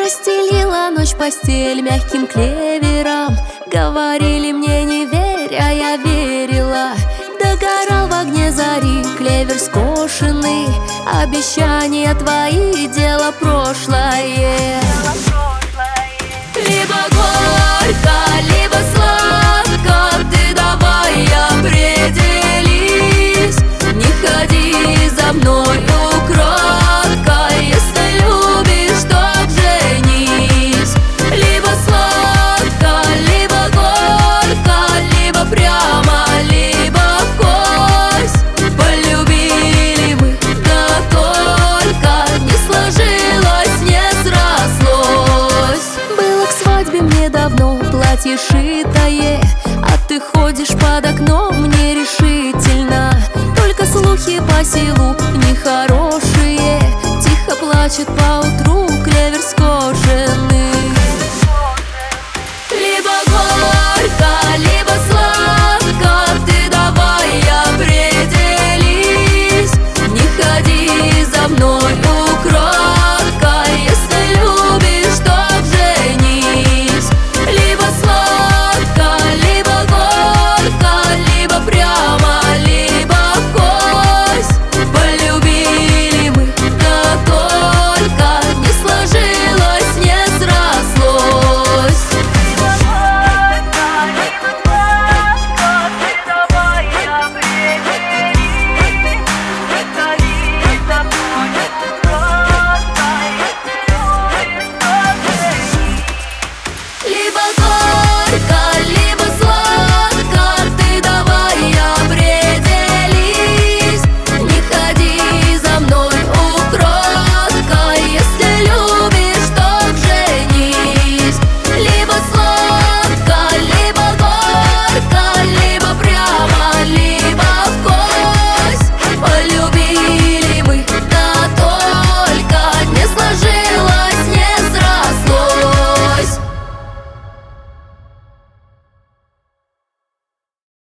Расстелила ночь постель мягким клевером. Говорили мне не верь, а я верила. Догорал в огне зари клевер скошенный. Обещания твои — дело прошлое. Либо горько, либо сладко, ты давай определись. Не ходи за мной украдко, если любишь, то женись. Либо сладко, либо горько, либо прямо, либо вкось. Полюбили мы, да только не сложилось, не срослось. Было к свадьбе мне давно платье шитое, а ты ходишь под окном нерешительно. Только слухи по селу нехорошие, тихо плачет поутру клевер.